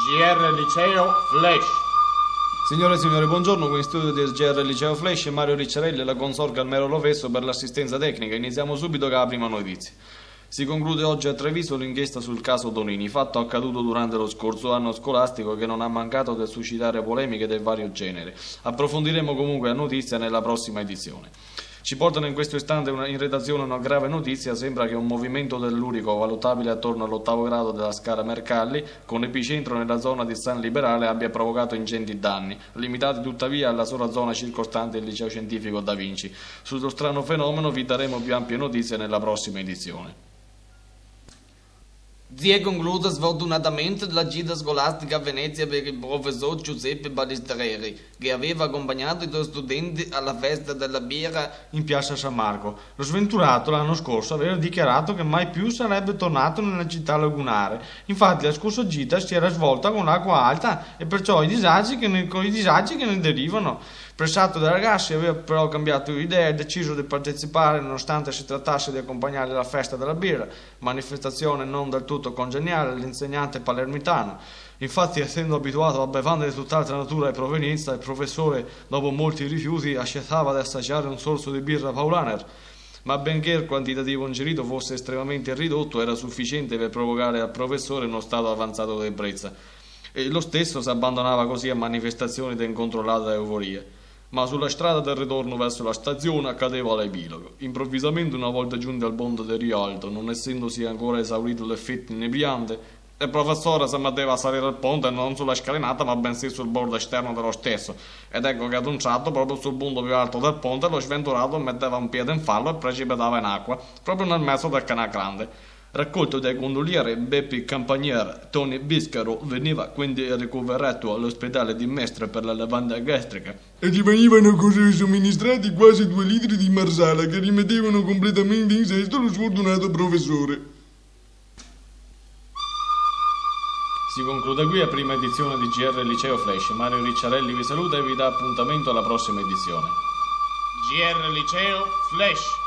GR Liceo Flash. Signore e signori, buongiorno, qui in studio del GR Liceo Flash, Mario Ricciarelli e la consort Carmelo Rovescio per l'assistenza tecnica. Iniziamo subito con la prima notizia. Si conclude oggi a Treviso l'inchiesta sul caso Tonini, fatto accaduto durante lo scorso anno scolastico che non ha mancato di suscitare polemiche del vario genere. Approfondiremo comunque la notizia nella prossima edizione. Ci portano in questo istante in redazione una grave notizia. Sembra che un movimento tellurico valutabile attorno all'8° grado della scala Mercalli, con epicentro nella zona di San Liberale, abbia provocato ingenti danni, limitati tuttavia alla sola zona circostante il liceo scientifico Da Vinci. Sullo strano fenomeno vi daremo più ampie notizie nella prossima edizione. Si è conclusa sfortunatamente la gita scolastica a Venezia per il professor Giuseppe Balistreri, che aveva accompagnato i suoi studenti alla festa della birra in piazza San Marco. Lo sventurato l'anno scorso aveva dichiarato che mai più sarebbe tornato nella città lagunare. Infatti la scorsa gita si era svolta con l'acqua alta e perciò i disagi che ne derivano. Pressato dai ragazzi, aveva però cambiato idea e deciso di partecipare nonostante si trattasse di accompagnare la festa della birra, manifestazione non del tutto congeniale all'insegnante palermitano. Infatti, essendo abituato a bevande di tutt'altra natura e provenienza, il professore, dopo molti rifiuti, accettava di assaggiare un sorso di birra Paulaner. Ma benché il quantitativo ingerito fosse estremamente ridotto, era sufficiente per provocare al professore uno stato avanzato di ebbrezza. E lo stesso si abbandonava così a manifestazioni di incontrollata euforia. Ma sulla strada del ritorno verso la stazione accadeva l'epilogo. Improvvisamente, una volta giunti al ponte di Rialto, non essendosi ancora esaurito l'effetto inebriante, il professore si metteva a salire il ponte non sulla scalinata ma bensì sul bordo esterno dello stesso, ed ecco che ad un tratto, proprio sul punto più alto del ponte, lo sventurato metteva un piede in fallo e precipitava in acqua, proprio nel mezzo del canale grande. Raccolto dai gondolieri Beppi Campagnier, Tony Biscaro veniva quindi ricoverato all'ospedale di Mestre per la lavanda gastrica e gli venivano così somministrati quasi 2 litri di marsala che rimettevano completamente in sesto lo sfortunato professore. Si conclude qui la prima edizione di GR Liceo Flash. Mario Ricciarelli vi saluta e vi dà appuntamento alla prossima edizione. GR Liceo Flash.